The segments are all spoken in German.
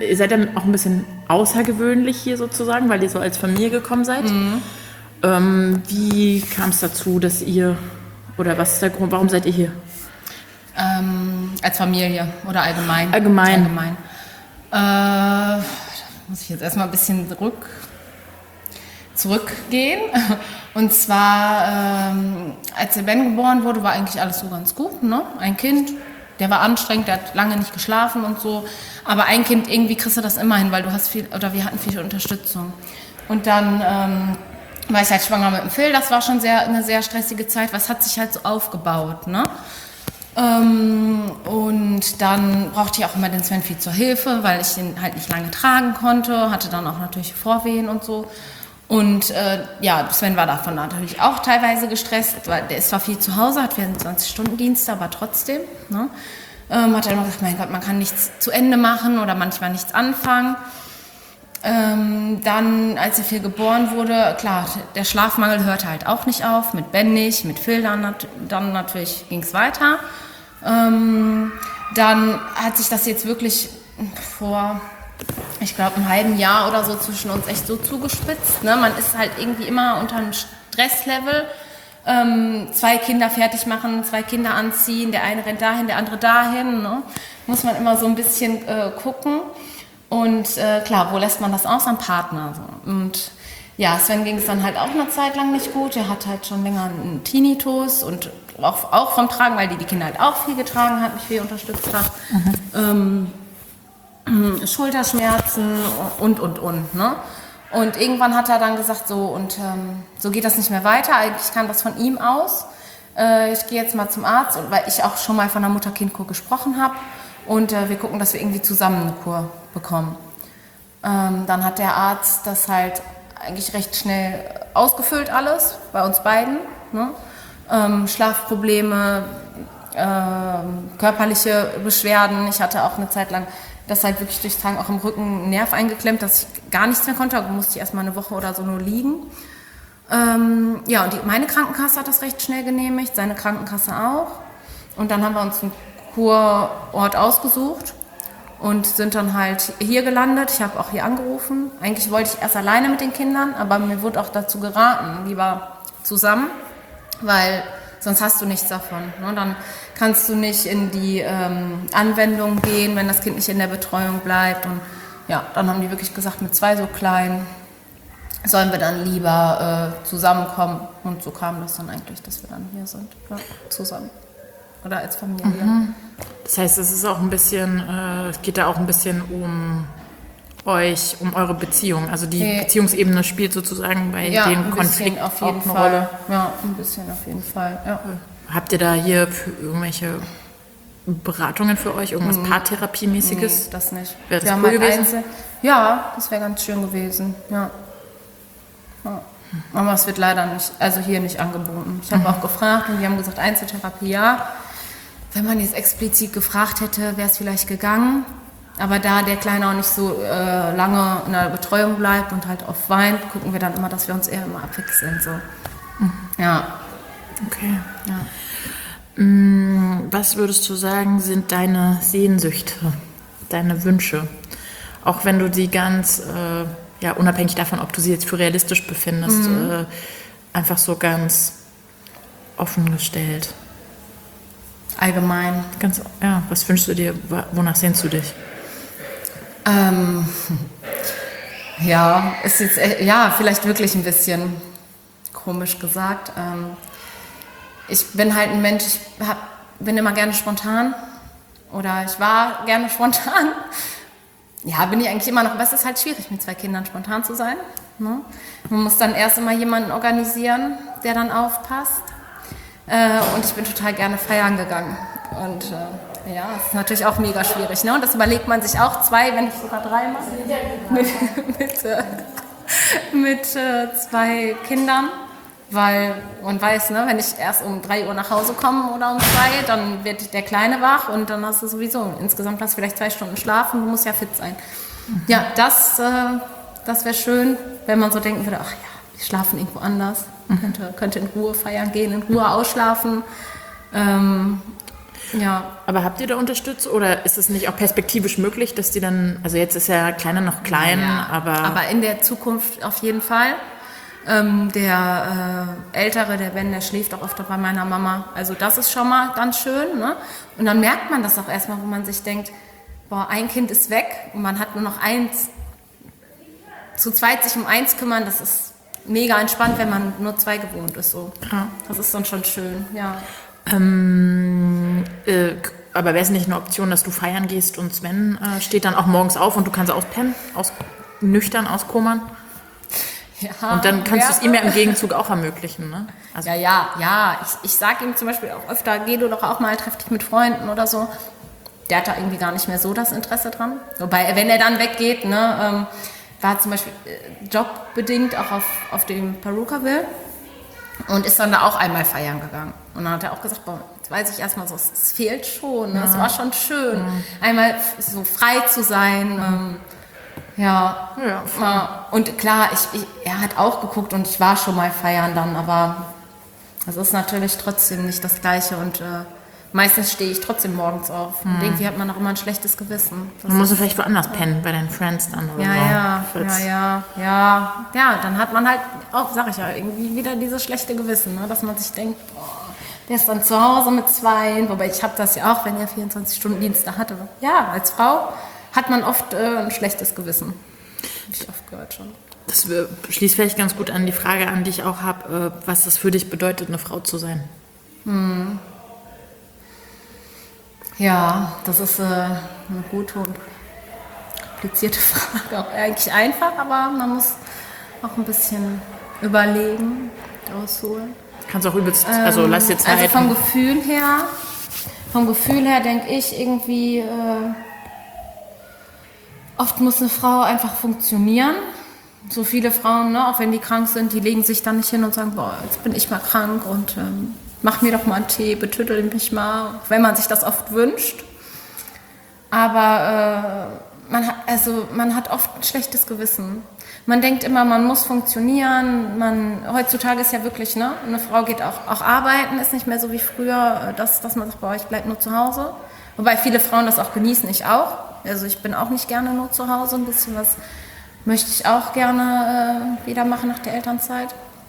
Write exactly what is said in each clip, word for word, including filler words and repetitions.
ihr seid dann auch ein bisschen außergewöhnlich hier sozusagen, weil ihr so als Familie gekommen seid. Mhm. Ähm, wie kam es dazu, dass ihr, oder was ist der Grund, warum seid ihr hier? Ähm, als Familie oder allgemein? Allgemein. Allgemein. Äh, muss ich jetzt erstmal ein bisschen zurück, zurückgehen. Und zwar, ähm, als der Ben geboren wurde, war eigentlich alles so ganz gut, ne? Ein Kind, der war anstrengend, der hat lange nicht geschlafen und so. Aber ein Kind, irgendwie kriegst du das immer hin, weil du hast viel, oder wir hatten viel Unterstützung. Und dann ähm, war ich halt schwanger mit dem Phil, das war schon sehr, eine sehr stressige Zeit, was hat sich halt so aufgebaut, ne? Ähm, und dann brauchte ich auch immer den Sven viel zur Hilfe, weil ich ihn halt nicht lange tragen konnte, hatte dann auch natürlich Vorwehen und so. Und äh, ja, Sven war davon natürlich auch teilweise gestresst, weil der ist zwar viel zu Hause, hat vierundzwanzig-Stunden-Dienste, aber trotzdem, ne? ähm, hat er immer gesagt, mein Gott, man kann nichts zu Ende machen oder manchmal nichts anfangen. Ähm, dann, als er viel geboren wurde, klar, der Schlafmangel hörte halt auch nicht auf, mit Ben nicht, mit Phil dann, nat- dann natürlich ging es weiter. Ähm, dann hat sich das jetzt wirklich vor, ich glaube, einem halben Jahr oder so zwischen uns echt so zugespitzt. Ne? Man ist halt irgendwie immer unter einem Stresslevel. Ähm, zwei Kinder fertig machen, zwei Kinder anziehen, der eine rennt dahin, der andere dahin. Ne? Muss man immer so ein bisschen äh, gucken. Und äh, klar, wo lässt man das aus? Am Partner. So. Und ja, Sven ging es dann halt auch eine Zeit lang nicht gut. Er hat halt schon länger einen Tinnitus und auch, auch vom Tragen, weil die die Kinder halt auch viel getragen hat, mich viel unterstützt hat. Mhm. Ähm, Schulterschmerzen und, und, und. Ne? Und irgendwann hat er dann gesagt, so, und ähm, so geht das nicht mehr weiter. Eigentlich kam das von ihm aus. Äh, ich gehe jetzt mal zum Arzt, und, weil ich auch schon mal von einer Mutter-Kind-Kur gesprochen habe. Und äh, wir gucken, dass wir irgendwie zusammen eine Kur bekommen. Ähm, dann hat der Arzt das halt eigentlich recht schnell ausgefüllt alles, bei uns beiden. Ne? Ähm, Schlafprobleme, äh, körperliche Beschwerden. Ich hatte auch eine Zeit lang das halt wirklich durchs Tragen auch im Rücken einen Nerv eingeklemmt, dass ich gar nichts mehr konnte. Da musste ich erst mal eine Woche oder so nur liegen. Ähm, ja, und die, meine Krankenkasse hat das recht schnell genehmigt, seine Krankenkasse auch. Und dann haben wir uns einen Kurort ausgesucht und sind dann halt hier gelandet. Ich habe auch hier angerufen. Eigentlich wollte ich erst alleine mit den Kindern, aber mir wurde auch dazu geraten, lieber zusammen, weil sonst hast du nichts davon. Ne? Dann kannst du nicht in die ähm, Anwendung gehen, wenn das Kind nicht in der Betreuung bleibt. Und ja, dann haben die wirklich gesagt, mit zwei so kleinen sollen wir dann lieber äh, zusammenkommen. Und so kam das dann eigentlich, dass wir dann hier sind, ja, zusammen. Oder als Familie. Mhm. Das heißt, es ist auch ein bisschen, äh, es geht da auch ein bisschen um euch, um eure Beziehung. Also die okay. Beziehungsebene spielt sozusagen bei ja, dem Konflikt auf jeden auch eine Fall. Rolle. Ja, ein bisschen auf jeden Fall. Ja. Habt ihr da hier für irgendwelche Beratungen für euch, irgendwas mhm. Paartherapie-mäßiges? Nee, das nicht. Wäre das wir cool haben halt gewesen? Einzel- ja, das wäre ganz schön gewesen. Ja. Ja. Aber es wird leider nicht, also hier nicht angeboten. Ich habe mhm. auch gefragt und die haben gesagt, Einzeltherapie ja. Wenn man jetzt explizit gefragt hätte, wäre es vielleicht gegangen. Aber da der Kleine auch nicht so äh, lange in der Betreuung bleibt und halt oft weint, gucken wir dann immer, dass wir uns eher immer abwechseln. So. Mhm. Ja. Okay. Ja. Was würdest du sagen, sind deine Sehnsüchte, deine Wünsche? Auch wenn du sie ganz, äh, ja, unabhängig davon, ob du sie jetzt für realistisch befindest, mhm. äh, einfach so ganz offen gestellt. Allgemein. Ganz, ja, was wünschst du dir, wonach sehnst du dich? Ähm, ja, ist jetzt, ja, vielleicht wirklich ein bisschen komisch gesagt. Ähm, ich bin halt ein Mensch, ich hab, bin immer gerne spontan oder ich war gerne spontan. Ja, bin ich eigentlich immer noch, aber es ist halt schwierig, mit zwei Kindern spontan zu sein. Ne? Man muss dann erst immer jemanden organisieren, der dann aufpasst. Äh, und ich bin total gerne feiern gegangen. Und äh, ja, es ist natürlich auch mega schwierig. Ne? Und das überlegt man sich auch, zwei, wenn nicht sogar drei Mal, mit, mit, äh, mit äh, zwei Kindern. Weil man weiß, ne, wenn ich erst um drei Uhr nach Hause komme oder um zwei, dann wird der Kleine wach und dann hast du sowieso, insgesamt hast du vielleicht zwei Stunden Schlaf und du musst ja fit sein. Mhm. Ja, das, äh, das wäre schön, wenn man so denken würde, ach ja, die schlafen irgendwo anders. Mhm. Könnte, könnte in Ruhe feiern gehen, in Ruhe ausschlafen. Ähm, Ja. Aber habt ihr da unterstützt oder ist es nicht auch perspektivisch möglich, dass die dann, also jetzt ist ja Kleiner noch klein, Ja, aber... Aber in der Zukunft auf jeden Fall. Ähm, der äh, Ältere, der Ben, der schläft auch oft bei meiner Mama. Also das ist schon mal ganz schön. Ne? Und dann merkt man das auch erstmal, wo man sich denkt, boah, ein Kind ist weg und man hat nur noch eins. Zu zweit sich um eins kümmern, das ist mega entspannt, wenn man nur zwei gewohnt ist. So. Ja. Das ist dann schon schön, ja. Ähm, äh, aber wäre es nicht eine Option, dass du feiern gehst und Sven äh, steht dann auch morgens auf und du kannst auspennen, aus, nüchtern auskommern? Ja, Und dann kannst du es wäre- ihm ja im Gegenzug auch ermöglichen, ne? Also, Ja, ja, ja. Ich, ich sage ihm zum Beispiel auch öfter, geh du doch auch mal, treff dich mit Freunden oder so. Der hat da irgendwie gar nicht mehr so das Interesse dran. Wobei, wenn er dann weggeht, ne, ähm, war zum Beispiel äh, jobbedingt auch auf, auf dem Perukaville und ist dann da auch einmal feiern gegangen. Und dann hat er auch gesagt, boah, jetzt weiß ich erstmal so, es fehlt schon, ne? Es war schon schön, einmal f- so frei zu sein. Ähm, ja, Ja, voll. ja. Und klar, ich, ich, er hat auch geguckt und ich war schon mal feiern dann, aber das ist natürlich trotzdem nicht das Gleiche und äh, meistens stehe ich trotzdem morgens auf. Und irgendwie hat man auch immer ein schlechtes Gewissen. Das dann musst du ist- vielleicht woanders pennen, bei deinen Friends dann oder ja, so. ja, Falls- ja, ja, ja, ja, dann hat man halt auch, sag ich ja, irgendwie wieder dieses schlechte Gewissen, ne? Dass man sich denkt, boah, der ist dann zu Hause mit zwei, wobei ich habe das ja auch, wenn er vierundzwanzig Stunden Dienste hatte. Ja, als Frau hat man oft äh, ein schlechtes Gewissen. Hab ich oft gehört schon. Das äh, schließt vielleicht ganz gut an die Frage an, die ich auch habe, äh, was das für dich bedeutet, eine Frau zu sein. Ja, das ist äh, eine gute und komplizierte Frage. Auch eigentlich einfach, aber man muss auch ein bisschen überlegen, ausholen. Kannst auch übelst, also lass dir Zeit. Also vom Gefühl her, vom Gefühl her denke ich irgendwie, äh, oft muss eine Frau einfach funktionieren. So viele Frauen, ne, auch wenn die krank sind, die legen sich dann nicht hin und sagen, boah, jetzt bin ich mal krank und ähm, mach mir doch mal einen Tee, betüttel mich mal, wenn man sich das oft wünscht. Aber äh, man, hat, also, man hat oft ein schlechtes Gewissen. Man denkt immer, man muss funktionieren. Man, heutzutage ist ja wirklich, ne, eine Frau geht auch, auch arbeiten, ist nicht mehr so wie früher, dass, dass man sagt, boah, ich bleib nur zu Hause. Wobei viele Frauen das auch genießen, ich auch. Also ich bin auch nicht gerne nur zu Hause, ein bisschen was möchte ich auch gerne äh, wieder machen nach der Elternzeit.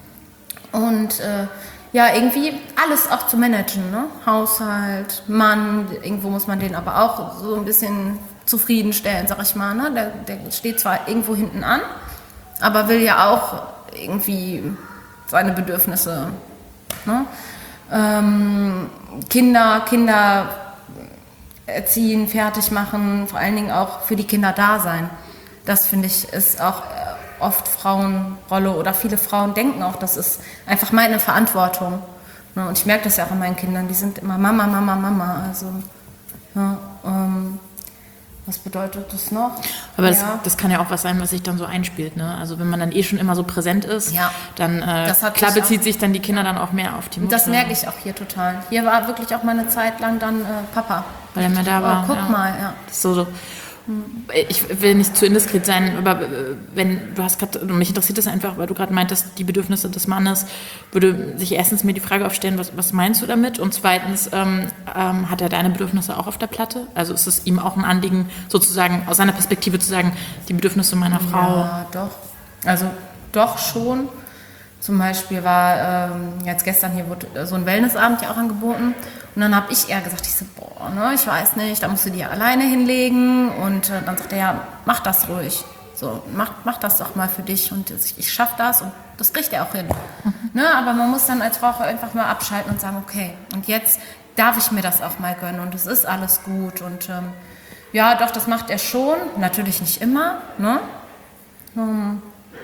Und äh, ja, irgendwie alles auch zu managen, ne? Haushalt, Mann, irgendwo muss man den aber auch so ein bisschen zufriedenstellen, sag ich mal. Ne? Der, der steht zwar irgendwo hinten an, aber will ja auch irgendwie seine Bedürfnisse. Ne? Ähm, Kinder, Kinder erziehen, fertig machen, vor allen Dingen auch für die Kinder da sein. Das finde ich ist auch oft Frauenrolle oder viele Frauen denken auch, das ist einfach meine Verantwortung. Ne? Und ich merke das ja auch an meinen Kindern, die sind immer Mama, Mama, Mama. Also, ja, ähm, was bedeutet das noch? Aber das, ja. das kann ja auch was sein, was sich dann so einspielt. Ne? Also wenn man dann eh schon immer so präsent ist, Ja. dann äh, Das hat klar sich bezieht auch- sich dann die Kinder dann auch mehr auf die Mutter. Das merke ich auch hier total. Hier war wirklich auch mal eine Zeit lang dann äh, Papa. Weil er mehr da war. Oh, guck ja. mal, ja. Das ist so, so. Ich will nicht zu indiskret sein, aber äh, wenn du hast gerade, mich interessiert das einfach, weil du gerade meintest, die Bedürfnisse des Mannes, würde sich erstens mir die Frage aufstellen, was, was meinst du damit? Und zweitens, ähm, ähm, hat er deine Bedürfnisse auch auf der Platte? Also ist es ihm auch ein Anliegen, sozusagen aus seiner Perspektive zu sagen, die Bedürfnisse meiner Frau? Ja, doch. Also doch schon. Zum Beispiel war ähm, jetzt gestern hier wurde so ein Wellnessabend ja auch angeboten. Und dann habe ich eher gesagt, ich so, boah, ne, ich weiß nicht, da musst du die alleine hinlegen. Und äh, dann sagt er, ja, mach das ruhig. So, mach, mach das doch mal für dich und ich, ich schaffe das und das kriegt er auch hin. Mhm. Ne, aber man muss dann als Frau auch einfach mal abschalten und sagen, okay, und jetzt darf ich mir das auch mal gönnen und es ist alles gut. Und ähm, ja, doch, das macht er schon. Natürlich nicht immer, ne? Hm.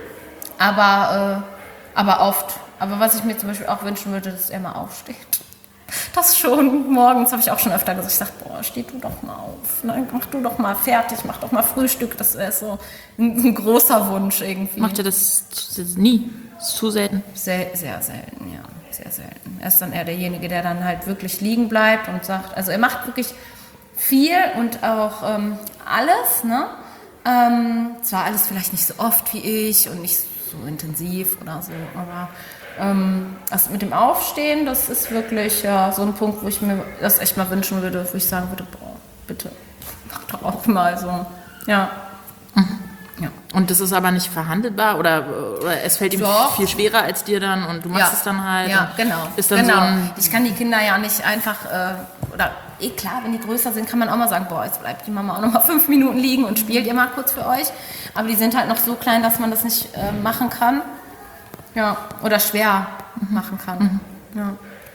Aber, äh, aber oft. Aber was ich mir zum Beispiel auch wünschen würde, dass er mal aufsteht. Das schon. Morgens habe ich auch schon öfter gesagt, ich sage, boah, steh du doch mal auf. Ne? Mach du doch mal fertig, mach doch mal Frühstück. Das ist so ein, ein großer Wunsch irgendwie. Macht er das zu- nie? Ist zu selten? Sehr, sehr selten, ja. Sehr selten. Er ist dann eher derjenige, der dann halt wirklich liegen bleibt und sagt, also er macht wirklich viel und auch ähm, alles, ne? Ähm, zwar alles vielleicht nicht so oft wie ich und nicht so intensiv oder so, aber Ähm, also mit dem Aufstehen, das ist wirklich ja, so ein Punkt, wo ich mir das echt mal wünschen würde, wo ich sagen würde, boah, bitte, mach doch auch mal so. Ja. Mhm. Ja. Und das ist aber nicht verhandelbar oder, oder es fällt ihm Doch. viel schwerer als dir dann und du machst Ja. es dann halt. Ja, genau. Ist dann genau. so ein, ich kann die Kinder ja nicht einfach, äh, oder eh klar, wenn die größer sind, kann man auch mal sagen, boah, jetzt bleibt die Mama auch noch mal fünf Minuten liegen und spielt ihr mal kurz für euch. Aber die sind halt noch so klein, dass man das nicht äh, machen kann. Ja, oder schwer mhm. machen kann. Mhm. Ja.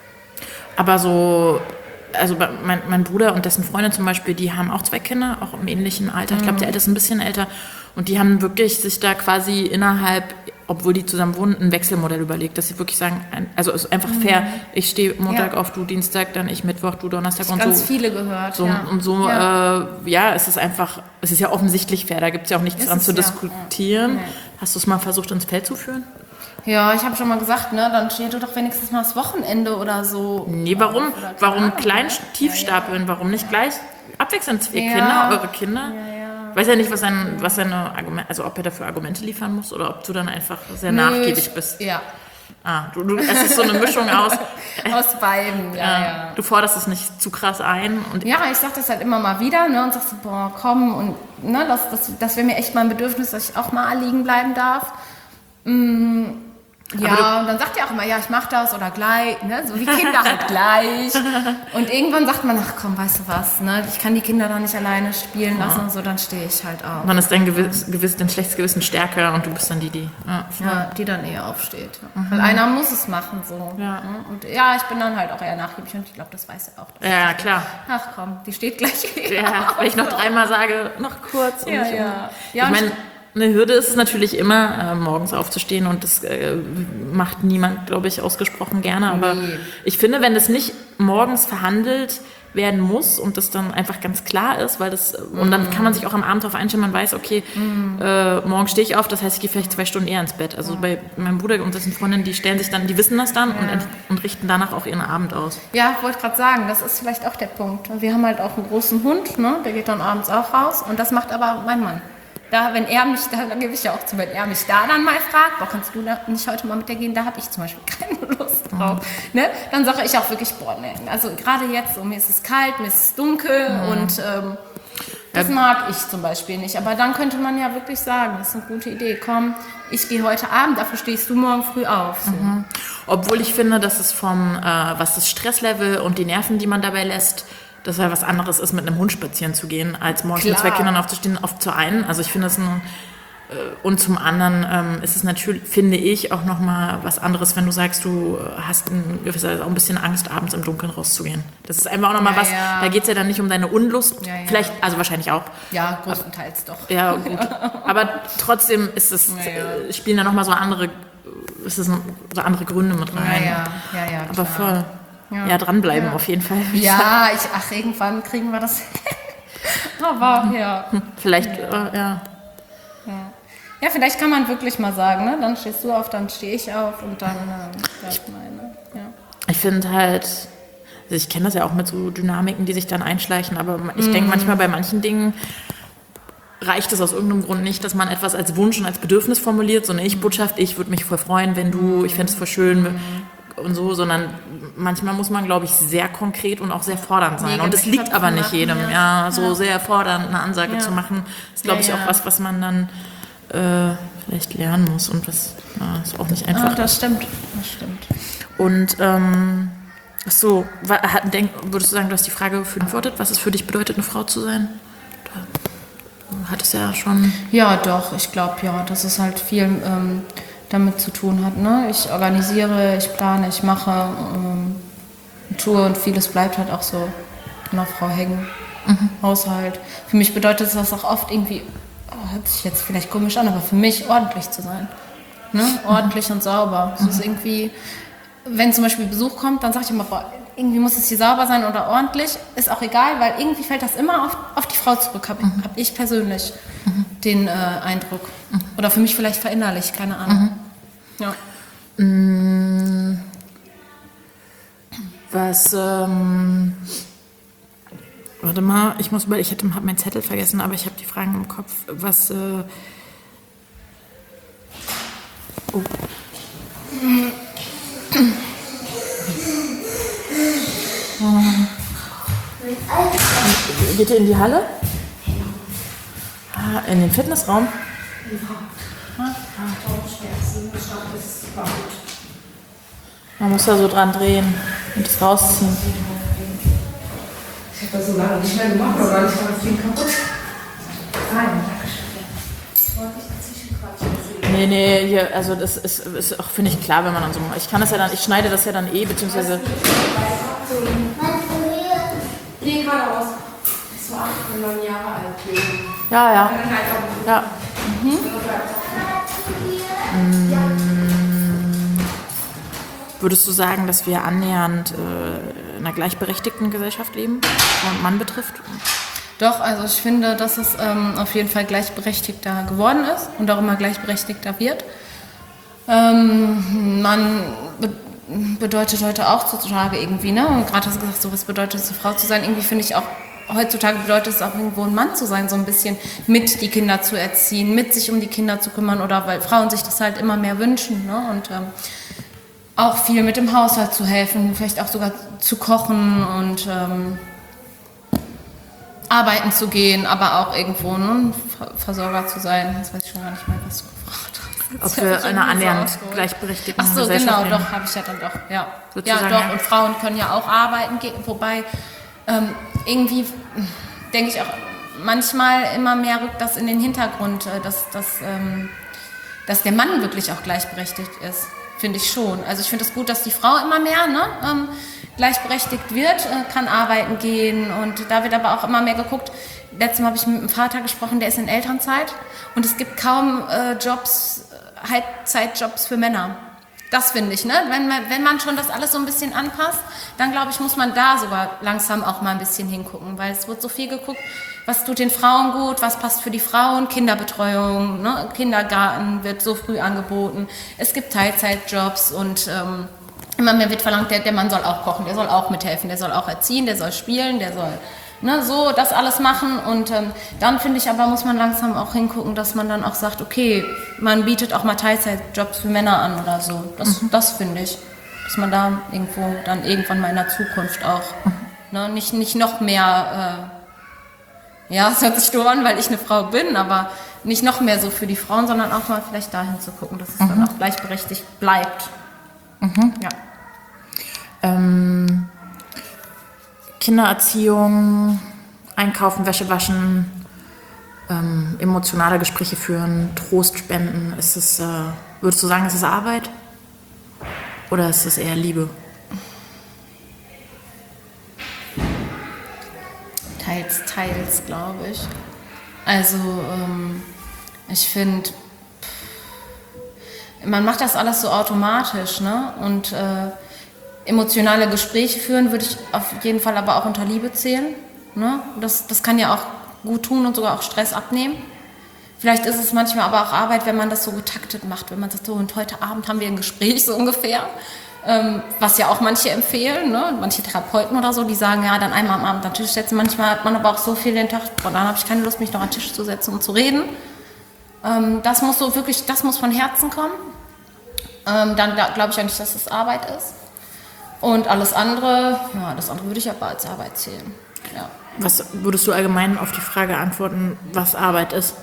aber so, also mein, mein Bruder und dessen Freundin zum Beispiel, die haben auch zwei Kinder, auch im ähnlichen Alter. Ich glaube, der Älteste ist ein bisschen älter. Und die haben wirklich sich da quasi innerhalb, obwohl die zusammen wohnen, ein Wechselmodell überlegt, dass sie wirklich sagen, also es ist einfach mhm. fair, ich stehe Montag Ja. auf, du Dienstag, dann ich Mittwoch, du Donnerstag und Ganz so. viele gehört, so ja. Und so, ja. Äh, ja, es ist einfach, es ist ja offensichtlich fair, da gibt es ja auch nichts Ist dran es zu ja. diskutieren. Ja. Hast du es mal versucht, ins Feld zu führen? Ja, ich habe schon mal gesagt, ne, dann steht du doch wenigstens mal das Wochenende oder so. Nee, warum, Oder keine warum Ahnung, klein ne? tief stapeln? Warum nicht gleich abwechselnd ihr Ja. Kinder, eure Kinder? Ja, ja. Ich weiß ja nicht, was sein, was seine Argumente, also ob er dafür Argumente liefern muss oder ob du dann einfach sehr Nö, nachgiebig ich- bist. Ja, Ah, du, du, es ist so eine Mischung aus, aus beiden, ja, äh, ja. du forderst es nicht zu krass ein und Ja, ich sag das halt immer mal wieder, ne, und sag so, boah, komm, und ne, das, das, das wäre mir echt mal ein Bedürfnis, dass ich auch mal liegen bleiben darf. Mm, ja, und dann sagt er auch immer, ja, ich mach das oder gleich, ne, so wie Kinder halt gleich. Und irgendwann sagt man, ach komm, weißt du was, ne, ich kann die Kinder da nicht alleine spielen lassen und so, dann stehe ich halt auf. dann ist dein Gewiss, Gewiss, dein schlechtes Gewissen stärker und du bist dann die, die. Ja, Ja, die dann eher aufsteht. Ja. Weil einer muss es machen, so. Ja. ne? Und ja, ich bin dann halt auch eher nachgiebig und ich glaube, das weiß er auch. ja klar. Ach komm, die steht gleich wieder. Ja, weil ich noch dreimal sage, noch kurz. Und Ja, nicht ja. immer. Ja, ich und meine, eine Hürde ist es natürlich immer, äh, morgens aufzustehen und das äh, macht niemand, glaube ich, ausgesprochen gerne. Aber Nee. ich finde, wenn das nicht morgens verhandelt werden muss und das dann einfach ganz klar ist, weil das und dann kann man sich auch am Abend darauf einstellen, man weiß, okay, Mhm. äh, morgen stehe ich auf, das heißt, ich gehe vielleicht zwei Stunden eher ins Bett. Also bei meinem Bruder und dessen Freundin, die stellen sich dann, die wissen das dann und, und richten danach auch ihren Abend aus. Ja, wollte gerade sagen, das ist vielleicht auch der Punkt. Wir haben halt auch einen großen Hund, ne? Der geht dann abends auch raus und das macht aber mein Mann. Da, wenn er mich, da, dann gebe ich ja auch zu, wenn er mich da dann mal fragt, boah, kannst du da nicht heute mal mit der gehen, da habe ich zum Beispiel keine Lust drauf. Mhm. Ne? Dann sage ich auch wirklich, boah, ne, also gerade jetzt, so, mir ist es kalt, mir ist es dunkel mhm. und ähm, das Ja. mag ich zum Beispiel nicht. Aber dann könnte man ja wirklich sagen, das ist eine gute Idee, komm, ich gehe heute Abend, dafür stehst du morgen früh auf. So. Mhm. Obwohl ich finde, dass es vom, äh, was das Stresslevel und die Nerven, die man dabei lässt, dass ja was anderes ist, mit einem Hund spazieren zu gehen, als morgens Klar. mit zwei Kindern aufzustehen, oft zu einen. Also ich finde es ein, äh, und zum anderen ähm, ist es natürlich, finde ich, auch nochmal was anderes, wenn du sagst, du hast ein, gewisserweise auch ein bisschen Angst, abends im Dunkeln rauszugehen. Das ist einfach auch nochmal Ja, was, ja. da geht es ja dann nicht um deine Unlust, Ja, ja. vielleicht, also wahrscheinlich auch. Ja, größtenteils doch. Ja, gut. Aber trotzdem ist es, Ja, ja. äh, spielen da nochmal so andere, ist es so andere Gründe mit rein. Ja, ja, ja, ja. Aber klar. voll. Ja, ja dranbleiben Ja. auf jeden Fall. Ja, ich, ach, irgendwann kriegen wir das hin. Aber ja. Vielleicht, ja. Äh, ja. ja. Ja, vielleicht kann man wirklich mal sagen, ne? Dann stehst du auf, dann stehe ich auf und dann ähm, bleibt meine. Ja. Ich finde halt, also ich kenne das ja auch mit so Dynamiken, die sich dann einschleichen, aber ich denke manchmal bei manchen Dingen reicht es aus irgendeinem Grund nicht, dass man etwas als Wunsch und als Bedürfnis formuliert, so eine Ich-Botschaft, ich würde mich voll freuen, wenn du, ich fände es voll schön und so, sondern manchmal muss man, glaube ich, sehr konkret und auch sehr fordernd sein. Mega Und es mit liegt aber Köpfen nicht machen, jedem, ja. ja, so Ja. sehr fordernd eine Ansage Ja. zu machen, ist, glaube Ja, ich, auch ja. was, was man dann äh, vielleicht lernen muss und was ja, ist auch nicht einfach. Ah, das stimmt. Das stimmt. Und ähm, ach so, wa- hat- denk, würdest du sagen, du hast die Frage beantwortet, was es für dich bedeutet, eine Frau zu sein? Du hattest ja schon. Ja, doch, ich glaube ja, dass es halt viel ähm, damit zu tun hat. Ne? Ich organisiere, ich plane, ich mache, ähm, tue und vieles bleibt halt auch so an der Frau hängen. Mhm. Haushalt. Für mich bedeutet das auch oft irgendwie, oh, hört sich jetzt vielleicht komisch an, aber für mich ordentlich zu sein. Ne? Ordentlich und sauber. Es ist irgendwie, wenn zum Beispiel Besuch kommt, dann sage ich immer, boah, irgendwie muss es hier sauber sein oder ordentlich. Ist auch egal, weil irgendwie fällt das immer auf, auf die Frau zurück, habe Mhm. hab ich persönlich den äh, Eindruck. Oder für mich vielleicht verinnerlicht, keine Ahnung. Ja. Mm, was, ähm, warte mal, ich muss über, ich habe meinen Zettel vergessen, aber ich habe die Fragen im Kopf. Was, äh, oh. Geht ihr in die Halle? Ah, in den Fitnessraum? Man muss da so dran drehen und das rausziehen. Ich habe das so lange nicht mehr gemacht, aber ich war das Ding kaputt. Nein, Nee, nee, hier, also das ist, ist auch, finde ich, klar, wenn man dann so macht. Ich kann das ja dann, ich schneide das ja dann eh, beziehungsweise... Nee, geradeaus. Ich war acht, neun Jahre alt. Ja, ja. Ja. Mhm. Würdest du sagen, dass wir annähernd äh, in einer gleichberechtigten Gesellschaft leben, was Mann betrifft? Doch, also ich finde, dass es ähm, auf jeden Fall gleichberechtigter geworden ist und auch immer gleichberechtigter wird. Ähm, Mann be bedeutet heute auch zutage irgendwie, ne? Und gerade hast du gesagt, so was bedeutet es, eine Frau zu sein. Irgendwie finde ich auch, heutzutage bedeutet es auch irgendwo ein Mann zu sein, so ein bisschen mit die Kinder zu erziehen, mit sich um die Kinder zu kümmern oder weil Frauen sich das halt immer mehr wünschen, ne? Und ähm, auch viel mit dem Haushalt zu helfen, vielleicht auch sogar zu kochen und ähm, arbeiten zu gehen, aber auch irgendwo ne, Versorger zu sein. Jetzt weiß ich schon gar nicht mehr, was du gefragt hast. Ob wir in einer annähernd gleichberechtigten Ach so, Gesellschaft genau, leben. doch, habe ich ja dann doch, ja. Sozusagen, Ja, doch, ja. und Frauen können ja auch arbeiten gehen, wobei ähm, irgendwie denke ich auch, manchmal immer mehr rückt das in den Hintergrund, äh, dass, dass, ähm, dass der Mann wirklich auch gleichberechtigt ist. Finde ich schon. Also ich finde es gut, dass die Frau immer mehr ne, ähm, gleichberechtigt wird, äh, kann arbeiten gehen und da wird aber auch immer mehr geguckt. Letztes Mal habe ich mit einem Vater gesprochen, der ist in Elternzeit und es gibt kaum äh, Jobs, Halbzeitjobs für Männer. Das finde ich, ne? Wenn man, wenn man schon das alles so ein bisschen anpasst, dann glaube ich, muss man da sogar langsam auch mal ein bisschen hingucken, weil es wird so viel geguckt, was tut den Frauen gut, was passt für die Frauen, Kinderbetreuung, ne? Kindergarten wird so früh angeboten, es gibt Teilzeitjobs und ähm, immer mehr wird verlangt, der, der Mann soll auch kochen, der soll auch mithelfen, der soll auch erziehen, der soll spielen, der soll ne, so das alles machen und ähm, dann finde ich aber, muss man langsam auch hingucken, dass man dann auch sagt, okay, man bietet auch mal Teilzeitjobs für Männer an oder so, das, mhm. das finde ich, dass man da irgendwo dann irgendwann mal in der Zukunft auch ne, nicht, nicht noch mehr... Äh, ja, es hört sich doof an, weil ich eine Frau bin, aber nicht noch mehr so für die Frauen, sondern auch mal vielleicht dahin zu gucken, dass es mhm. dann auch gleichberechtigt bleibt. Mhm. Ja. Ähm, Kindererziehung, Einkaufen, Wäsche waschen, ähm, emotionale Gespräche führen, Trost spenden. Ist es, äh, würdest du sagen, ist es Arbeit? Oder ist es eher Liebe? Teils, teils, glaube ich. Also, ähm, ich finde, man macht das alles so automatisch, ne? Und äh, emotionale Gespräche führen würde ich auf jeden Fall aber auch unter Liebe zählen, ne? Das, das kann ja auch gut tun und sogar auch Stress abnehmen. Vielleicht ist es manchmal aber auch Arbeit, wenn man das so getaktet macht, wenn man sagt, so, und heute Abend haben wir ein Gespräch, so ungefähr. Ähm, was ja auch manche empfehlen, ne? Manche Therapeuten oder so, die sagen, ja, dann einmal am Abend an den Tisch setzen. Manchmal hat man aber auch so viel den Tag, boah, dann habe ich keine Lust, mich noch an den Tisch zu setzen und zu reden. Ähm, das muss so wirklich, das muss von Herzen kommen. Ähm, dann glaube ich eigentlich, dass es Arbeit ist. Und alles andere, ja, das andere würde ich aber als Arbeit zählen. Ja. Was würdest du allgemein auf die Frage antworten, was Arbeit ist?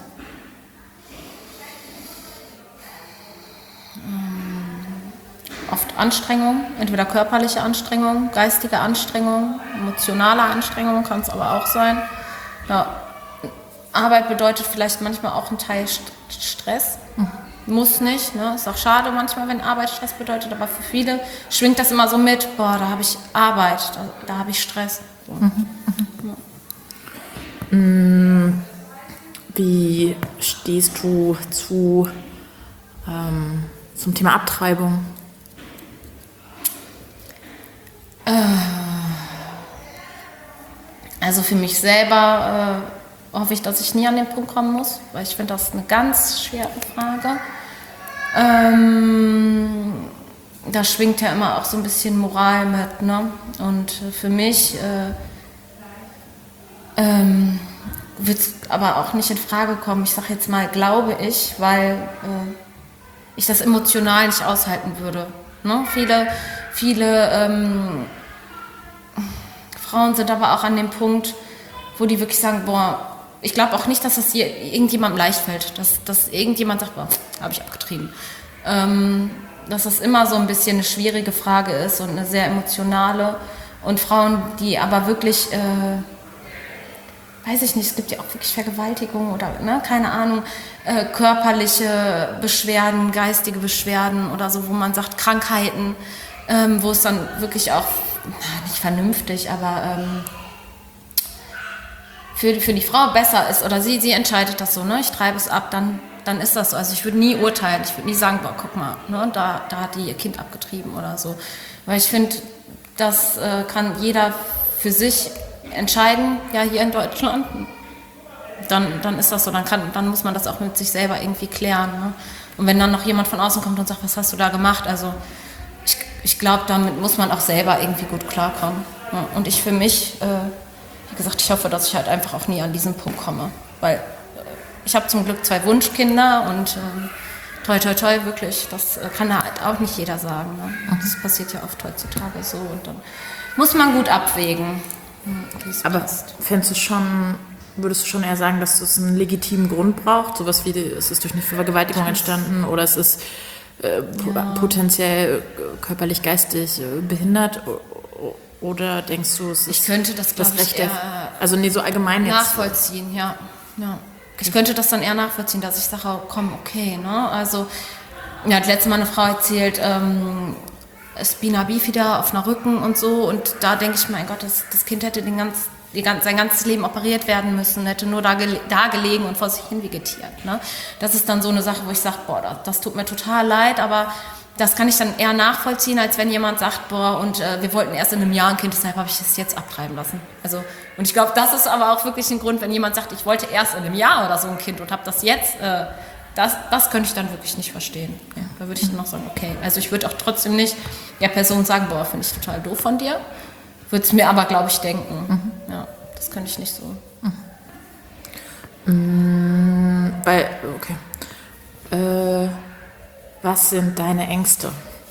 Oft Anstrengung, entweder körperliche Anstrengung, geistige Anstrengung, emotionale Anstrengung kann es aber auch sein. Ja. Arbeit bedeutet vielleicht manchmal auch ein Teil St Stress. Mhm. Muss nicht, ne? Ist auch schade manchmal, wenn Arbeit Stress bedeutet, aber für viele schwingt das immer so mit, boah, da habe ich Arbeit, da, da habe ich Stress. So. Mhm. Ja. Mhm. Wie stehst du zu, ähm, zum Thema Abtreibung? Also für mich selber äh, hoffe ich, dass ich nie an den Punkt kommen muss, weil ich finde, das ist eine ganz schwere Frage. Ähm, da schwingt ja immer auch so ein bisschen Moral mit, ne? Und für mich äh, ähm, wird es aber auch nicht in Frage kommen. Ich sage jetzt mal, glaube ich, weil äh, ich das emotional nicht aushalten würde. Ne? Viele, viele ähm, Frauen sind aber auch an dem Punkt, wo die wirklich sagen, boah, ich glaube auch nicht, dass das hier irgendjemandem leicht fällt, dass, dass irgendjemand sagt, boah, habe ich abgetrieben. Ähm, dass das immer so ein bisschen eine schwierige Frage ist und eine sehr emotionale. Und Frauen, die aber wirklich, äh, weiß ich nicht, es gibt ja auch wirklich Vergewaltigung oder, ne, keine Ahnung, äh, körperliche Beschwerden, geistige Beschwerden oder so, wo man sagt, Krankheiten, ähm, wo es dann wirklich auch, na, nicht vernünftig, aber ähm, für, für die Frau besser ist oder sie, sie entscheidet das so, ne? Ich treibe es ab, dann, dann ist das so. Also ich würde nie urteilen, ich würde nie sagen, boah, guck mal, ne? da, da hat die ihr Kind abgetrieben oder so. Weil ich finde, das äh, kann jeder für sich entscheiden, ja, hier in Deutschland, dann, dann ist das so, dann, kann, dann muss man das auch mit sich selber irgendwie klären. Ne? Und wenn dann noch jemand von außen kommt und sagt, was hast du da gemacht, also ich, ich glaube, damit muss man auch selber irgendwie gut klarkommen. Ne? Und ich für mich, äh, wie gesagt, ich hoffe, dass ich halt einfach auch nie an diesen Punkt komme, weil äh, ich habe zum Glück zwei Wunschkinder und ähm, toi, toi, toi, wirklich, das äh, kann halt auch nicht jeder sagen. Ne? Das passiert ja oft heutzutage so und dann muss man gut abwägen, wie es Aber passt. fändest du schon, würdest du schon eher sagen, dass es einen legitimen Grund braucht? Sowas wie, es ist durch eine Vergewaltigung entstanden oder es ist äh, ja. potenziell äh, körperlich, geistig äh, behindert? Oder denkst du, es ist Ich könnte das, das glaube Recht ich, der, eher also nee, so allgemein jetzt. nachvollziehen, ja. ja. Ich könnte das dann eher nachvollziehen, dass ich sage, oh, komm, okay, ne? Also, mir hat letztes Mal eine Frau erzählt, ähm, Spina bifida auf einer Rücken und so. Und da denke ich, mein Gott, das, das Kind hätte den ganz, die, sein ganzes Leben operiert werden müssen, hätte nur da, gele- da gelegen und vor sich hin vegetiert. Ne? Das ist dann so eine Sache, wo ich sage, boah, das, das tut mir total leid, aber das kann ich dann eher nachvollziehen, als wenn jemand sagt, boah, und äh, wir wollten erst in einem Jahr ein Kind, deshalb habe ich es jetzt abtreiben lassen. Also, und ich glaube, das ist aber auch wirklich ein Grund, wenn jemand sagt, ich wollte erst in einem Jahr oder so ein Kind und habe das jetzt, äh, das, das könnte ich dann wirklich nicht verstehen. Ja, da würde ich dann auch sagen, okay, also ich würde auch trotzdem nicht der Person sagen, boah, finde ich total doof von dir, würde es mir aber, glaube ich, denken. Mhm. Ja, das könnte ich nicht so. Mhm. Weil, okay. Äh, was sind deine Ängste?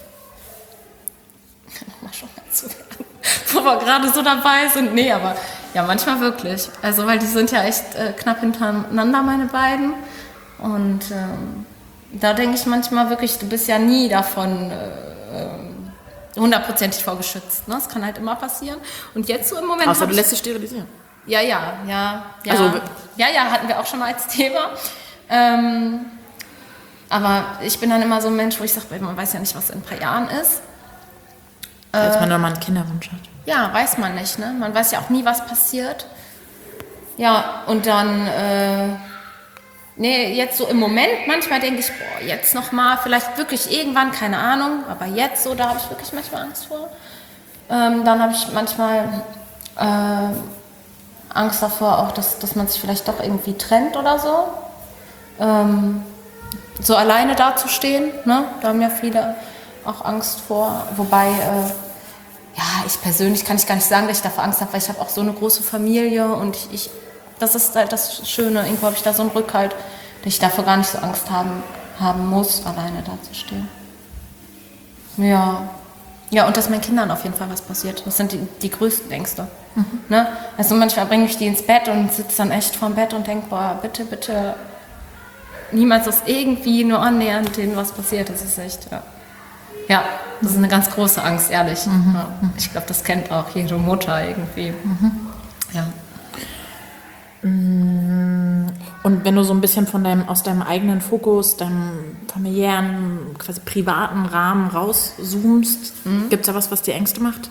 Nochmal schon mal zu werden, wo wir gerade so dabei sind. Nee, aber ja, manchmal wirklich. Also, weil die sind ja echt äh, knapp hintereinander, meine beiden. Und ähm, da denke ich manchmal wirklich, du bist ja nie davon äh, hundertprozentig vorgeschützt. Ne? Das kann halt immer passieren. Und jetzt so im Moment... Außer du lässt dich sterilisieren. Ja, ja, ja. Ja, Also, ja, ja, hatten wir auch schon mal als Thema. Ähm, aber ich bin dann immer so ein Mensch, wo ich sage, man weiß ja nicht, was in ein paar Jahren ist. als man dann mal einen Kinderwunsch hat. Ja, weiß man nicht. Ne? Man weiß ja auch nie, was passiert. Ja, und dann... Äh, Nee, jetzt so im Moment, manchmal denke ich, boah, jetzt nochmal, vielleicht wirklich irgendwann, keine Ahnung, aber jetzt so, da habe ich wirklich manchmal Angst vor. Ähm, dann habe ich manchmal äh, Angst davor auch, dass, dass man sich vielleicht doch irgendwie trennt oder so. Ähm, so alleine dazustehen, ne? Da haben ja viele auch Angst vor. Wobei, äh, ja, ich persönlich kann ich gar nicht sagen, dass ich davor Angst habe, weil ich habe auch so eine große Familie und ich, ich das ist halt das Schöne, irgendwo habe ich da so einen Rückhalt, dass ich davor gar nicht so Angst haben, haben muss, alleine dazustehen. Ja. Ja, und dass meinen Kindern auf jeden Fall was passiert. Das sind die, die größten Ängste. Mhm. Ne? Also manchmal bringe ich die ins Bett und sitze dann echt vorm Bett und denke, boah, bitte, bitte, niemals ist irgendwie nur annähernd denen was passiert. Das ist echt, ja. Ja, das ist eine ganz große Angst, ehrlich. Mhm. Ja. Ich glaube, das kennt auch jede Mutter irgendwie. Mhm. Ja. Und wenn du so ein bisschen von deinem, aus deinem eigenen Fokus, deinem familiären, quasi privaten Rahmen rauszoomst, mhm. gibt es da was, was dir Ängste macht?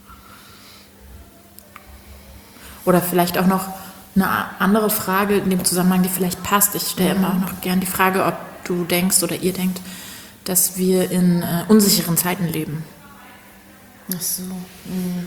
Oder vielleicht auch noch eine andere Frage in dem Zusammenhang, die vielleicht passt. Ich stelle mhm. immer auch noch gern die Frage, ob du denkst oder ihr denkt, dass wir in äh, unsicheren Zeiten leben. Ach so. Mhm.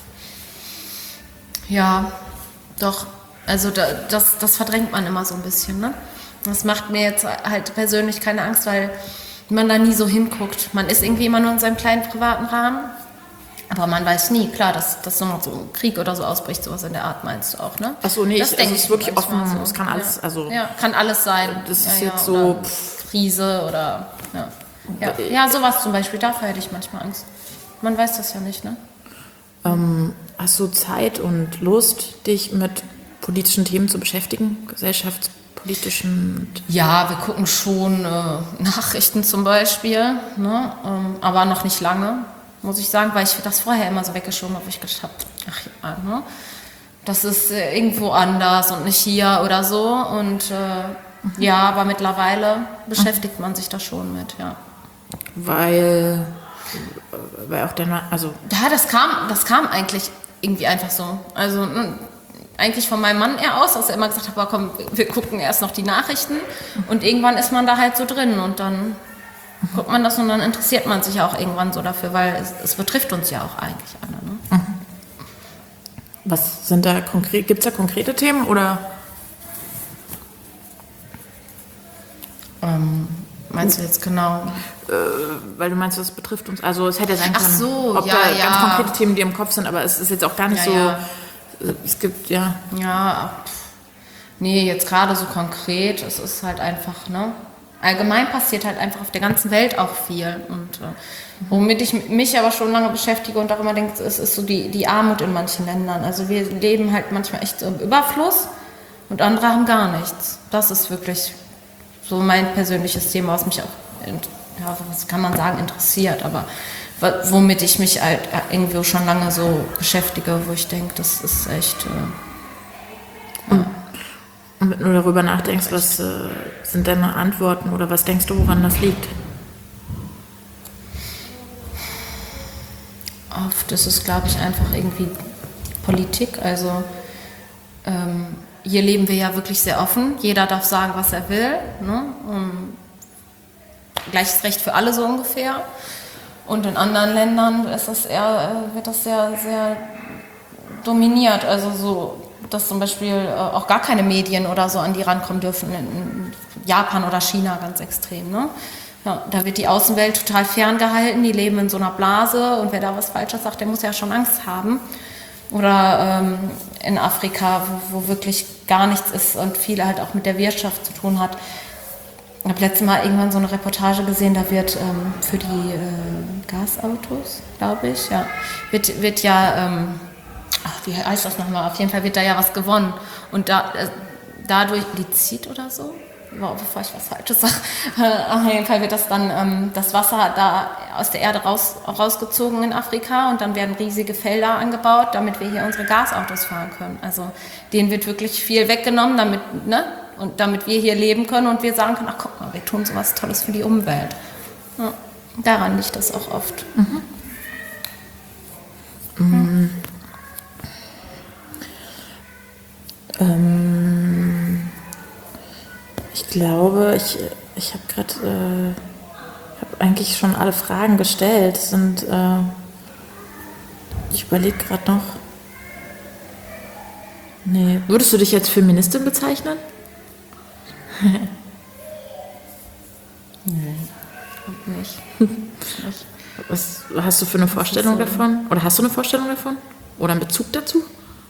Ja, doch. Also da, das, das verdrängt man immer so ein bisschen, ne? Das macht mir jetzt halt persönlich keine Angst, weil man da nie so hinguckt. Man ist irgendwie immer nur in seinem kleinen privaten Rahmen, aber man weiß nie, klar, dass, dass so ein Krieg oder so ausbricht, sowas in der Art meinst du auch, ne? Achso, nee, das ich, also es ist wirklich offen, so. es kann alles, ja. also... Ja, kann alles sein. Das ist ja, jetzt ja, so... Krise oder... Ja. Ja. ja, sowas zum Beispiel, dafür hätte ich manchmal Angst. Man weiß das ja nicht, ne? Ähm, hast du Zeit und Lust, dich mit politischen Themen zu beschäftigen, gesellschaftspolitischen? Ja, wir gucken schon äh, Nachrichten zum Beispiel, ne? ähm, aber noch nicht lange, muss ich sagen, weil ich das vorher immer so weggeschoben habe, wo ich gedacht habe, ach ja, ne? Das ist äh, irgendwo anders und nicht hier oder so. Und äh, mhm. ja, aber mittlerweile beschäftigt man sich da schon mit, ja. Weil, weil auch der, also... Ja, das kam, das kam eigentlich irgendwie einfach so. Also ne, eigentlich von meinem Mann eher aus, dass er immer gesagt hat, aber komm, wir gucken erst noch die Nachrichten. Und irgendwann ist man da halt so drin und dann guckt man das und dann interessiert man sich auch irgendwann so dafür, weil es, es betrifft uns ja auch eigentlich alle. Ne? Mhm. Was sind da konkret, gibt es da konkrete Themen oder? Ähm, meinst du jetzt genau? Äh, weil du meinst, das betrifft uns, also es hätte ja sein können, Ach so, ob ja, da ja. ganz konkrete Themen, die im Kopf sind, aber es ist jetzt auch gar nicht Ja, so, ja. es gibt, ja. Ja, pff. nee, jetzt gerade so konkret, es ist halt einfach, ne? Allgemein passiert halt einfach auf der ganzen Welt auch viel. Und äh, womit ich mich aber schon lange beschäftige und auch immer denke, es ist so die, die Armut in manchen Ländern. Also wir leben halt manchmal echt so im Überfluss und andere haben gar nichts. Das ist wirklich so mein persönliches Thema, was mich auch, ja, was kann man sagen, interessiert. Aber womit ich mich halt irgendwie schon lange so beschäftige, wo ich denke, das ist echt... Äh, ja. Und wenn du darüber nachdenkst, was äh, sind deine Antworten oder was denkst du, woran das liegt? Oft ist es, glaube ich, einfach irgendwie Politik. Also ähm, hier leben wir ja wirklich sehr offen. Jeder darf sagen, was er will. Ne? Um, gleiches Recht für alle so ungefähr. Und in anderen Ländern ist das eher, wird das sehr, sehr dominiert. Also so, dass zum Beispiel auch gar keine Medien oder so an die rankommen dürfen. In Japan oder China ganz extrem. Ne? Ja, da wird die Außenwelt total ferngehalten. Die leben in so einer Blase und wer da was Falsches sagt, der muss ja schon Angst haben. Oder ähm, in Afrika, wo, wo wirklich gar nichts ist und viel halt auch mit der Wirtschaft zu tun hat. Ich habe letztes Mal irgendwann so eine Reportage gesehen, da wird ähm, für die äh, Gasautos, glaube ich, ja, wird, wird ja, ähm, ach, wie heißt das nochmal, auf jeden Fall wird da ja was gewonnen. Und da, äh, dadurch, Lizid oder so, wow, bevor ich was Falsches sage, äh, auf jeden Fall wird das dann, ähm, das Wasser da aus der Erde raus, rausgezogen in Afrika und dann werden riesige Felder angebaut, damit wir hier unsere Gasautos fahren können. Also denen wird wirklich viel weggenommen, damit, ne? Und damit wir hier leben können und wir sagen können, ach guck mal, wir tun so was Tolles für die Umwelt. Ja, daran liegt das auch oft. Mhm. Mhm. Ähm, ich glaube, ich, ich habe gerade, äh, habe eigentlich schon alle Fragen gestellt. Sind, äh, ich überlege gerade noch. Nee. Würdest du dich als Feministin bezeichnen? Nee, nicht. nicht. Was hast du für eine Vorstellung davon? Oder hast du eine Vorstellung davon? Oder einen Bezug dazu?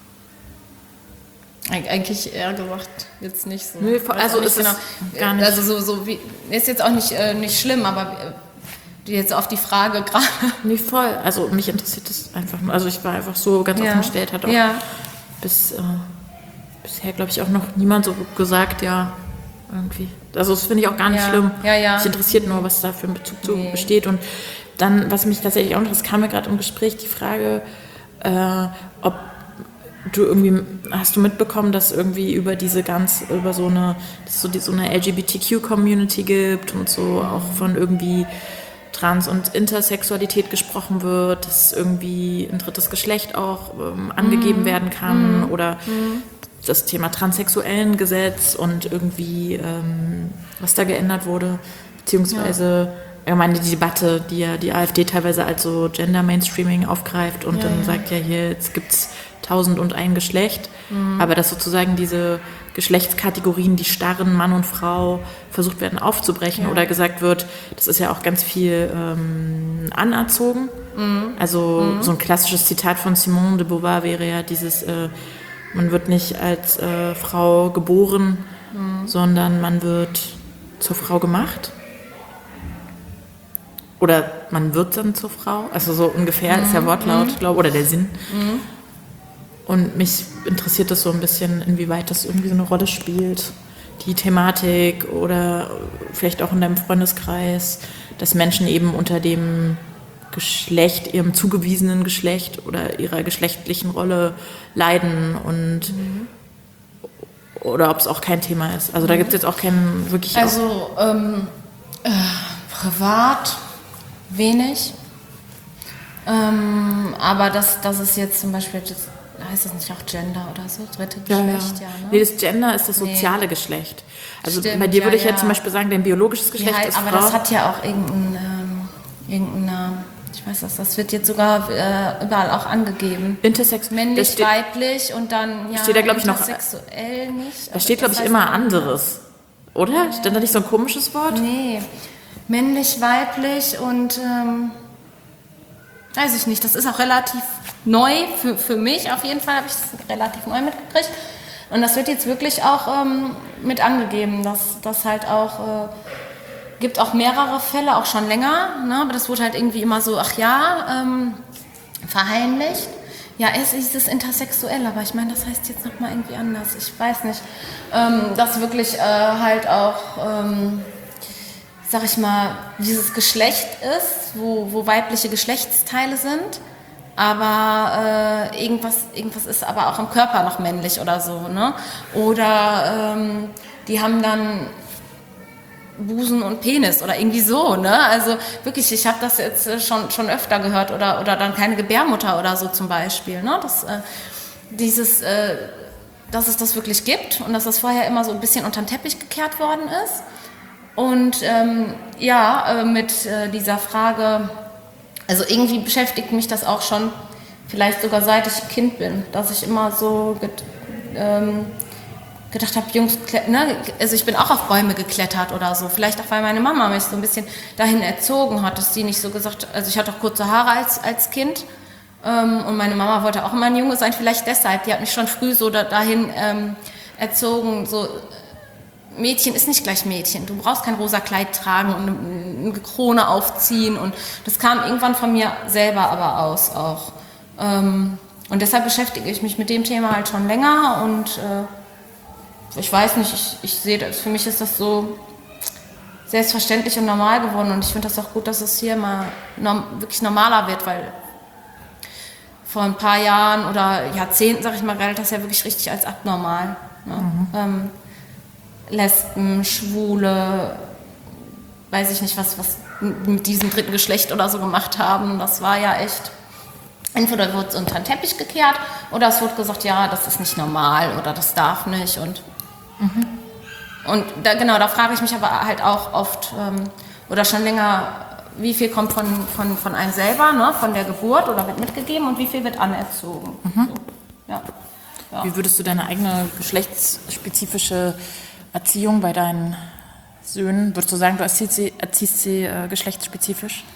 Eig- Eigentlich eher gesagt, jetzt nicht so. Nee, Weiß also auch nicht ist es genau. gar nicht. Also so, so wie, ist jetzt auch nicht, äh, nicht schlimm, aber äh, jetzt auf die Frage gerade. Nee, voll. Also mich interessiert das einfach nur. Also ich war einfach so ganz Ja. offen gestellt, hat auch Ja. bis, äh, bisher, glaube ich, auch noch niemand so gesagt, ja, irgendwie. Also das finde ich auch gar nicht Ja. schlimm. Ja, ja. Mich interessiert nur, was da für ein Bezug zu Nee. besteht. Und dann, was mich tatsächlich auch noch, das kam mir gerade im Gespräch, die Frage, äh, ob du irgendwie, hast du mitbekommen, dass irgendwie über diese ganz, über so eine, dass es so, die, so eine L G B T Q-Community gibt und so auch von irgendwie Trans- und Intersexualität gesprochen wird, dass irgendwie ein drittes Geschlecht auch ähm, angegeben mm. werden kann mm. oder mm. das Thema transsexuellen Gesetz und irgendwie ähm, was da geändert wurde, beziehungsweise ja. ich meine, die Debatte, die ja die AfD teilweise als so Gender-Mainstreaming aufgreift und ja, dann ja. sagt ja hier, jetzt gibt es tausend und ein Geschlecht, mhm. aber dass sozusagen diese Geschlechtskategorien, die starren Mann und Frau, versucht werden aufzubrechen ja. oder gesagt wird, das ist ja auch ganz viel ähm, anerzogen. Mhm. Also mhm. so ein klassisches Zitat von Simone de Beauvoir wäre ja dieses, äh, man wird nicht als äh, Frau geboren, mhm. sondern man wird zur Frau gemacht. Oder man wird dann zur Frau, also so ungefähr mhm. ist der Wortlaut, mhm. glaube oder der Sinn. Mhm. Und mich interessiert das so ein bisschen, inwieweit das irgendwie so eine Rolle spielt, die Thematik oder vielleicht auch in deinem Freundeskreis, dass Menschen eben unter dem Geschlecht, ihrem zugewiesenen Geschlecht oder ihrer geschlechtlichen Rolle leiden und mhm. oder ob es auch kein Thema ist. Also da gibt es jetzt auch keinen wirklich... Also ähm, äh, privat wenig, ähm, aber das, das ist jetzt zum Beispiel, das, heißt das nicht auch Gender oder so, dritte Geschlecht, ja, ja ne? Nee, das Gender ist das soziale nee. Geschlecht. Also Stimmt, bei dir würde ja, ich ja, ja zum Beispiel sagen, dein biologisches Geschlecht ja, ist aber Frau. Aber das hat ja auch irgendeinen, ähm, irgendeinen ich weiß das, das wird jetzt sogar äh, überall auch angegeben. Intersex. Männlich, steht, weiblich und dann ja steht da, ich, noch, intersexuell nicht. Da steht, glaube ich, immer anderes. Oder? Ja. Steht da nicht so ein komisches Wort? Nee. Männlich, weiblich und ähm, weiß ich nicht. Das ist auch relativ neu für, für mich. Auf jeden Fall habe ich das relativ neu mitgekriegt. Und das wird jetzt wirklich auch ähm, mit angegeben, dass das halt auch... Äh, gibt auch mehrere Fälle, auch schon länger, ne? Aber das wurde halt irgendwie immer so, ach ja, ähm, verheimlicht. Ja, es ist es intersexuell, aber ich meine, das heißt jetzt nochmal irgendwie anders. Ich weiß nicht, ähm, dass wirklich äh, halt auch, ähm, sag ich mal, dieses Geschlecht ist, wo, wo weibliche Geschlechtsteile sind, aber äh, irgendwas, irgendwas ist aber auch im Körper noch männlich oder so, ne? Oder ähm, die haben dann Busen und Penis oder irgendwie so, ne? Also wirklich, ich habe das jetzt schon, schon öfter gehört oder, oder dann keine Gebärmutter oder so zum Beispiel, ne? Das, äh, dieses, äh, dass es das wirklich gibt und dass das vorher immer so ein bisschen unter den Teppich gekehrt worden ist. Und ähm, ja, äh, mit äh, dieser Frage, also irgendwie beschäftigt mich das auch schon, vielleicht sogar seit ich Kind bin, dass ich immer so get, ähm, gedacht habe, Jungs, ne, also ich bin auch auf Bäume geklettert oder so. Vielleicht auch, weil meine Mama mich so ein bisschen dahin erzogen hat, dass sie nicht so gesagt, also ich hatte auch kurze Haare als, als Kind ähm, und meine Mama wollte auch immer ein Junge sein, vielleicht deshalb. Die hat mich schon früh so da, dahin ähm, erzogen, so Mädchen ist nicht gleich Mädchen. Du brauchst kein rosa Kleid tragen und eine, eine Krone aufziehen und das kam irgendwann von mir selber aber aus auch. Ähm, und deshalb beschäftige ich mich mit dem Thema halt schon länger und äh, ich weiß nicht, ich, ich sehe das, für mich ist das so selbstverständlich und normal geworden und ich finde das auch gut, dass es hier mal norm, wirklich normaler wird, weil vor ein paar Jahren oder Jahrzehnten, sag ich mal, galt das ja wirklich richtig als abnormal. Ne? Mhm. Ähm, Lesben, Schwule, weiß ich nicht, was, was mit diesem dritten Geschlecht oder so gemacht haben, das war ja echt... Entweder wurde es unter den Teppich gekehrt oder es wurde gesagt, ja, das ist nicht normal oder das darf nicht. Und, mhm. und da, genau, da frage ich mich aber halt auch oft ähm, oder schon länger, wie viel kommt von, von, von einem selber, ne, von der Geburt oder wird mitgegeben und wie viel wird anerzogen. Mhm. So, ja. Ja. Wie würdest du deine eigene geschlechtsspezifische Erziehung bei deinen Söhnen, würdest du sagen, du erziehst sie, erziehst sie äh, geschlechtsspezifisch?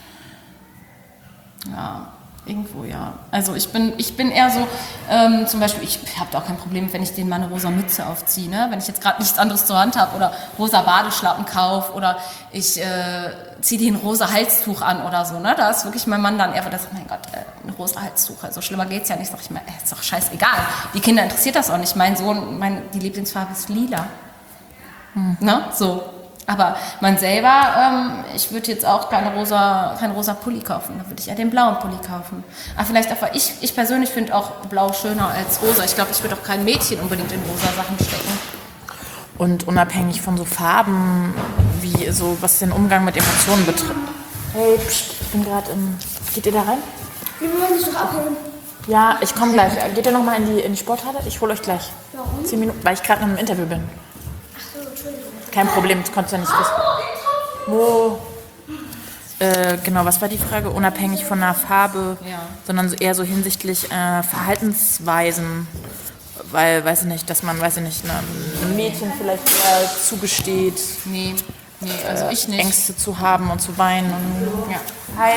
Ja. Irgendwo, ja. Also ich bin, ich bin eher so, ähm, zum Beispiel, ich habe da auch kein Problem, wenn ich denen mal eine rosa Mütze aufziehe, ne? Wenn ich jetzt gerade nichts anderes zur Hand habe oder rosa Badeschlappen kaufe oder ich äh, ziehe dir ein rosa Halstuch an oder so, ne? Da ist wirklich mein Mann dann eher, der sagt, mein Gott, äh, ein rosa Halstuch, also schlimmer geht's ja nicht. Sag ich mir, äh, ist doch scheißegal. Die Kinder interessiert das auch nicht. Mein Sohn, mein, die Lieblingsfarbe ist lila. Hm. Ne? So. Aber man selber, ähm, ich würde jetzt auch keine rosa, keinen rosa Pulli kaufen, da würde ich eher den blauen Pulli kaufen. Aber vielleicht auch, weil ich, ich persönlich finde auch blau schöner als rosa. Ich glaube, ich würde auch kein Mädchen unbedingt in rosa Sachen stecken. Und unabhängig von so Farben, wie so, was den Umgang mit Emotionen betrifft. Hey, pst, ich bin gerade im... Geht ihr da rein? Wir wollen dich doch abholen. Ja, ich komme gleich. Geht ihr nochmal in die, in die Sporthalle? Ich hole euch gleich. Warum? Zehn Minuten, weil ich gerade in einem Interview bin. Kein Problem, das konntest du ja nicht wissen. Wo? Äh, genau, was war die Frage? Unabhängig von der Farbe, ja. sondern eher so hinsichtlich äh, Verhaltensweisen. Weil, weiß ich nicht, dass man, weiß ich nicht, einem Mädchen vielleicht eher zugesteht, nee, nee, also ich nicht. Ängste zu haben und zu weinen. Und, ja. Hi.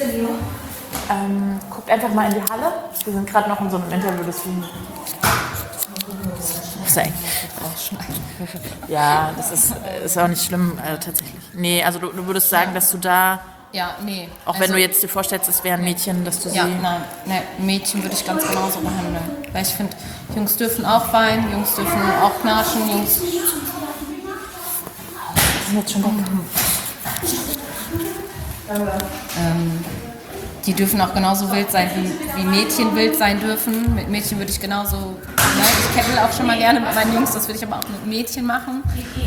Ähm, guckt einfach mal in die Halle. Wir sind gerade noch in so einem Interview, deswegen... Sein. Ja, das ist, ist auch nicht schlimm, äh, tatsächlich. Nee, also du, du würdest sagen, dass du da ja, nee. Auch Also, wenn du jetzt dir vorstellst, es wäre ein Mädchen, dass du Ja, sie... nein, nein, Mädchen würde ich ganz genauso behandeln. Weil ich finde, Jungs dürfen auch weinen, Jungs dürfen auch knatschen, Jungs... sind jetzt schon weg. Ähm, die dürfen auch genauso wild sein, wie, wie Mädchen wild sein dürfen. Mit Mädchen würde ich genauso... Ne, ich kettle auch schon mal gerne mit meinen Jungs, das würde ich aber auch mit Mädchen machen.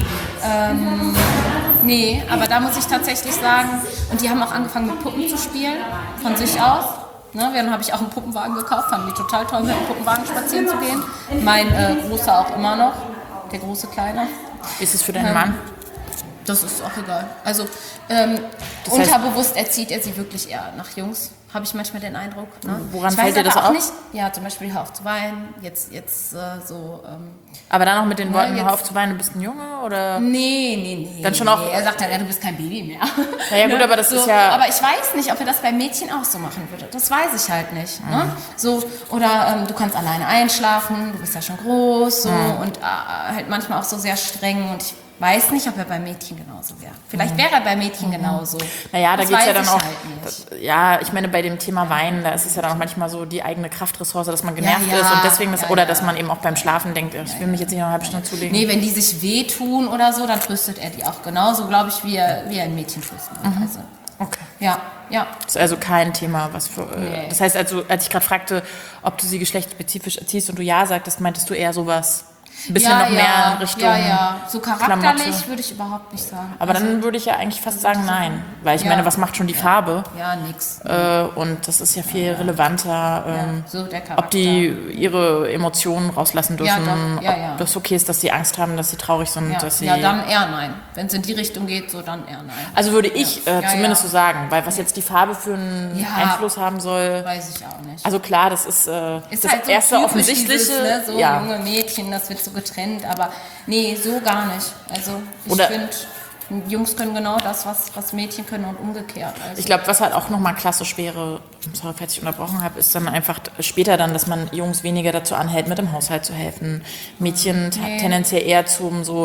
Ähm, nee, aber da muss ich tatsächlich sagen, und die haben auch angefangen mit Puppen zu spielen, von sich aus. Ne, dann habe ich auch einen Puppenwagen gekauft, fanden die total toll, mit dem Puppenwagen spazieren zu gehen. Mein äh, Großer auch immer noch, der große Kleine. Wie ist es für deinen Ähm, Mann? Das ist auch egal. Also ähm, Das heißt- unterbewusst erzieht er sie wirklich eher nach Jungs, habe ich manchmal den Eindruck. Ne? Woran ich fällt weiß dir das aber auch auf? nicht. Ja, zum Beispiel hör auf zu weinen, jetzt, jetzt äh, so... Ähm, Aber dann auch mit den Worten, jetzt- hör auf zu weinen, du bist ein Junge, oder? Nee, nee, nee. Dann schon nee. auch- Er sagt dann, ja, du bist kein Baby mehr. Naja, gut, aber das so, ist ja- Aber ich weiß nicht, ob er das bei Mädchen auch so machen würde. Das weiß ich halt nicht. Mhm. Ne? So, oder ähm, du kannst alleine einschlafen, du bist ja schon groß. So, Mhm. und äh, halt manchmal auch so sehr streng. Und ich weiß nicht, ob er bei Mädchen genauso wäre. Vielleicht wäre er bei Mädchen genauso. Naja, da Das geht es ja weiß dann ich auch, halt nicht. das, ja, ich meine, bei dem Thema Weinen, da ist es ja dann auch manchmal so die eigene Kraftressource, dass man genervt Ja, ja, ist und deswegen, das, ja, oder ja. dass man eben auch beim Schlafen denkt, ich will mich jetzt nicht noch eine halbe Stunde zulegen. Nee, wenn die sich wehtun oder so, dann tröstet er die auch genauso, glaube ich, wie er, wie er ein Mädchen trösten würde. Mhm. Also, Okay. ja, ja. Das ist also kein Thema, was für, äh, Nee. das heißt, also, als ich gerade fragte, ob du sie geschlechtsspezifisch erziehst und du ja sagtest, meintest du eher sowas, ein bisschen ja, noch ja, mehr in Richtung Ja, ja. So charakterlich Klamotte. würde ich überhaupt nicht sagen. Aber Also, dann würde ich ja eigentlich fast sagen nein, weil ich Ja. meine, was macht schon die Farbe? ja, nix. Äh, und das ist ja viel relevanter, ähm, so der Charakter. ob die ihre Emotionen rauslassen Ja, dürfen, doch. Ja, ob ja. das okay ist, dass sie Angst haben, dass sie traurig sind, ja, dass sie... ja, dann eher nein. Wenn es in die Richtung geht, so dann eher nein. Also würde ich äh, Ja, zumindest ja. so sagen, weil was jetzt die Farbe für einen Ja. Einfluss haben soll, Weiß ich auch nicht. also klar, das ist, äh, Ist das halt so erste typisch offensichtliche, dieses, ne, so ja. junge Mädchen, das wird so getrennt, aber nee, so gar nicht. Also ich Oder- finde, Jungs können genau das, was, was Mädchen können und umgekehrt. Also, Ich glaube, was halt auch nochmal klassisch wäre, sorry, falls ich unterbrochen habe, ist dann einfach später dann, dass man Jungs weniger dazu anhält, mit dem Haushalt zu helfen. Mädchen t- Nee. tendenziell eher zum so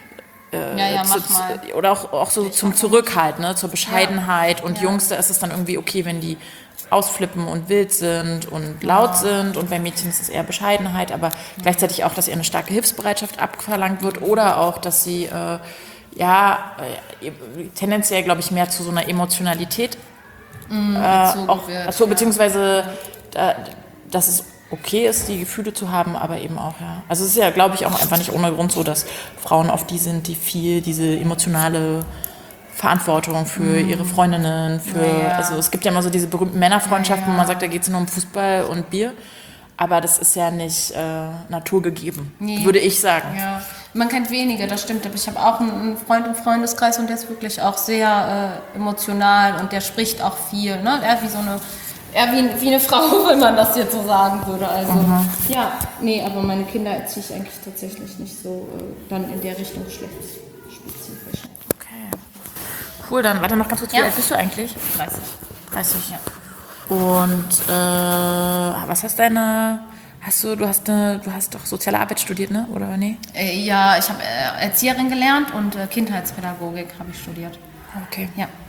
ja, ja, zu, mach mal. zu, oder auch, auch so zum Zurückhalt, ne, zur Bescheidenheit. Und Jungs, da ist es dann irgendwie okay, wenn die ausflippen und wild sind und laut sind. Und bei Mädchen ist es eher Bescheidenheit, aber gleichzeitig auch, dass ihr eine starke Hilfsbereitschaft abverlangt wird oder auch, dass sie äh, ja äh, tendenziell, glaube ich, mehr zu so einer Emotionalität Mm, äh, auch, wird, achso, ja. beziehungsweise da, dass es okay ist, die Gefühle zu haben, aber eben auch, ja. Also es ist ja, glaube ich, auch einfach nicht ohne Grund so, dass Frauen oft die sind, die viel diese emotionale Verantwortung für ihre Freundinnen, für, Ja, ja. also es gibt ja immer so diese berühmten Männerfreundschaften, Ja, ja. wo man sagt, da geht es nur um Fußball und Bier, aber das ist ja nicht äh, naturgegeben, Nee. würde ich sagen. Ja, man kennt wenige, das stimmt. Aber ich habe auch einen einen Freund im Freundeskreis und der ist wirklich auch sehr äh, emotional und der spricht auch viel. Ne? Er wie so eine, eher wie, wie eine Frau, wenn man das jetzt so sagen würde. Also ja, nee, aber meine Kinder erziehe ich eigentlich tatsächlich nicht so äh, dann in der Richtung geschlechtsspezifisch. Okay. Cool, dann warte noch ganz kurz, wie Ja. alt bist du eigentlich? dreißig. dreißig. Ja. Und äh, was hast deine, hast du, du hast eine, du hast doch soziale Arbeit studiert, ne? Oder nee? Äh, ja, ich habe äh, Erzieherin gelernt und äh, Kindheitspädagogik habe ich studiert. Okay. Ja.